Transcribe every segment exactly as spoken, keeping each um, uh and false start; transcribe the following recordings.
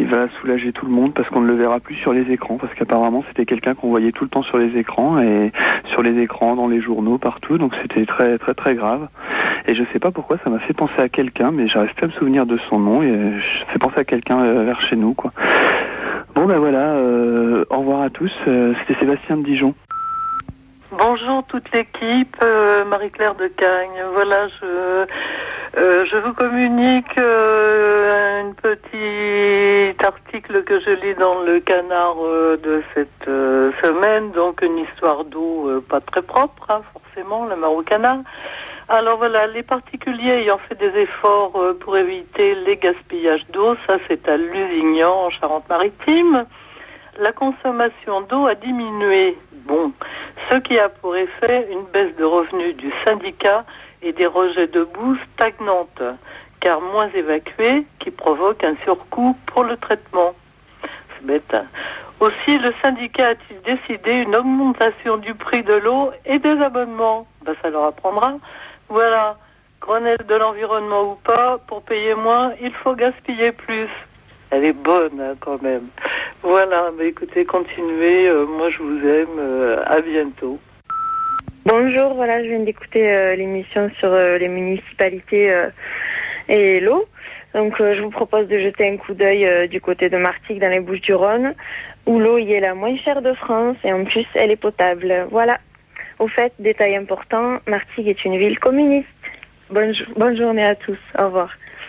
il va soulager tout le monde parce qu'on ne le verra plus sur les écrans, parce qu'apparemment c'était quelqu'un qu'on voyait tout le temps sur les écrans, et sur les écrans, dans les journaux, partout, donc c'était très très très grave. Et je sais pas pourquoi ça m'a fait penser à quelqu'un, mais j'arrive plus à me souvenir de son nom, et je fais penser à quelqu'un euh, vers chez nous, quoi. Bon ben voilà, euh, au revoir à tous, euh, c'était Sébastien de Dijon. Bonjour toute l'équipe, euh, Marie-Claire de Cagnes. Voilà, je, euh, je vous communique euh, un petit article que je lis dans le Canard euh, de cette euh, semaine, donc une histoire d'eau euh, pas très propre, hein, forcément, la mare au canard. Alors voilà, les particuliers ayant fait des efforts euh, pour éviter les gaspillages d'eau, ça c'est à Lusignan, en Charente-Maritime. La consommation d'eau a diminué. Bon, ce qui a pour effet une baisse de revenus du syndicat et des rejets de boue stagnantes, car moins évacués, qui provoquent un surcoût pour le traitement. C'est bête. Hein. Aussi, le syndicat a-t-il décidé une augmentation du prix de l'eau et des abonnements. Ben, ça leur apprendra. Voilà, Grenelle de l'environnement ou pas, pour payer moins, il faut gaspiller plus. Elle est bonne hein, quand même. Voilà, bah écoutez, continuez, euh, moi je vous aime, euh, à bientôt. Bonjour, voilà, je viens d'écouter euh, l'émission sur euh, les municipalités euh, et l'eau. Donc euh, je vous propose de jeter un coup d'œil euh, du côté de Martigues dans les Bouches-du-Rhône, où l'eau y est la moins chère de France et en plus elle est potable. Voilà. Au fait, détail important, Martigues est une ville communiste. Bonne, bonne journée à tous, au revoir.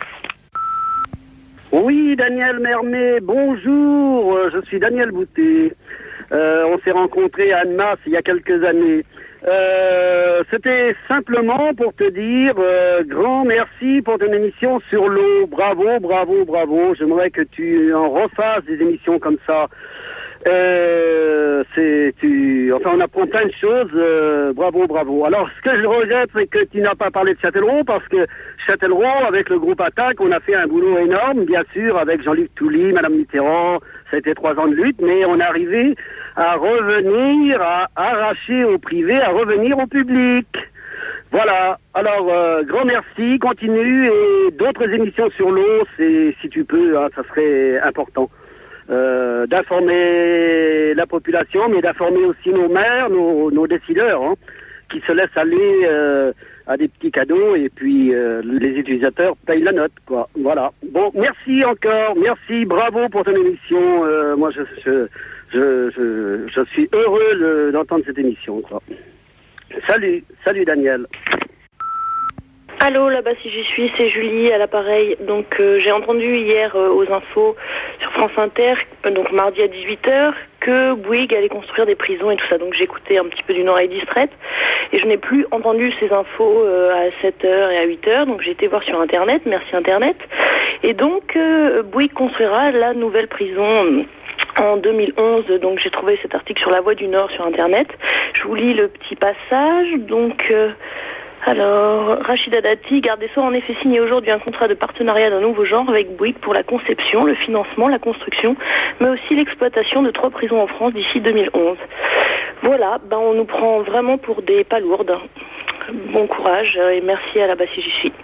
Oui, Daniel Mermet, bonjour, je suis Daniel Boutet. Euh, on s'est rencontrés à Annemasse il y a quelques années. Euh, c'était simplement pour te dire euh, grand merci pour ton émission sur l'eau. Bravo, bravo, bravo. J'aimerais que tu en refasses des émissions comme ça. Euh, c'est, tu, enfin, on apprend plein de choses. Euh, bravo, bravo. Alors, ce que je regrette, c'est que tu n'as pas parlé de Châtellerault, parce que Châtellerault, avec le groupe Attaque, on a fait un boulot énorme, bien sûr, avec Jean-Luc Touly, Madame Mitterrand. Ça a été trois ans de lutte, mais on est arrivé à revenir, à arracher au privé, à revenir au public. Voilà. Alors, euh, grand merci. Continue, et d'autres émissions sur l'eau, c'est, si tu peux, hein, ça serait important. Euh, d'informer la population, mais d'informer aussi nos maires, nos, nos décideurs, hein, qui se laissent aller euh, à des petits cadeaux, et puis euh, les utilisateurs payent la note, quoi. Voilà. Bon, merci encore, merci, bravo pour ton émission. Euh, moi, je, je, je, je, je suis heureux de, d'entendre cette émission, quoi. Salut, salut Daniel. Allô, là-bas si j'y suis, c'est Julie à l'appareil. Donc euh, j'ai entendu hier euh, aux infos sur France Inter, euh, donc mardi à dix-huit heures, que Bouygues allait construire des prisons et tout ça. Donc j'écoutais un petit peu d'une oreille distraite et je n'ai plus entendu ces infos euh, à sept heures et à huit heures. Donc j'ai été voir sur Internet, merci Internet. Et donc euh, Bouygues construira la nouvelle prison en deux mille onze, donc j'ai trouvé cet article sur La Voix du Nord sur Internet. Je vous lis le petit passage, donc... Euh, Alors, Rachida Dati, garde des Sceaux, a en effet signé aujourd'hui un contrat de partenariat d'un nouveau genre avec Bouygues pour la conception, le financement, la construction, mais aussi l'exploitation de trois prisons en France d'ici deux mille onze. Voilà, ben on nous prend vraiment pour des palourdes. Bon courage et merci à la base si j'y suis.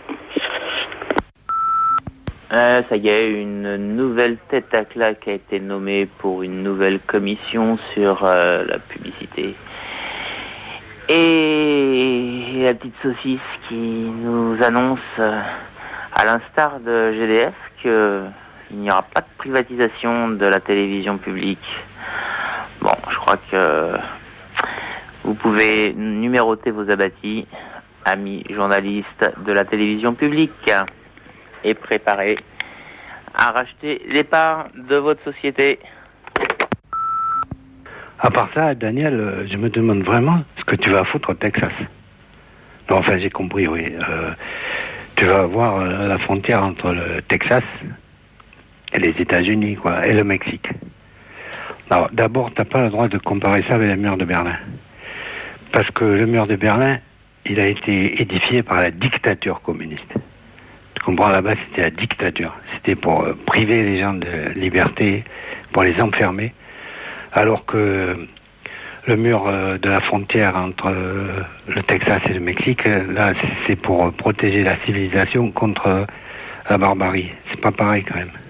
Euh, ça y est, une nouvelle tête à claque a été nommée pour une nouvelle commission sur euh, la publicité. Et la petite saucisse qui nous annonce, euh, à l'instar de G D F, qu'il n'y aura pas de privatisation de la télévision publique. Bon, je crois que vous pouvez numéroter vos abattis, amis journalistes de la télévision publique, et préparer à racheter les parts de votre société. À part ça, Daniel, je me demande vraiment ce que tu vas foutre au Texas. Non, enfin, j'ai compris, oui. Euh, tu vas voir euh, la frontière entre le Texas et les États-Unis, quoi, et le Mexique. Alors, d'abord, t'as pas le droit de comparer ça avec le mur de Berlin. Parce que le mur de Berlin, il a été édifié par la dictature communiste. Tu comprends, là-bas, c'était la dictature. C'était pour euh, priver les gens de liberté, pour les enfermer. Alors que le mur euh, de la frontière entre euh, le Texas et le Mexique, là, c'est pour protéger la civilisation contre euh, la barbarie. C'est pas pareil, quand même.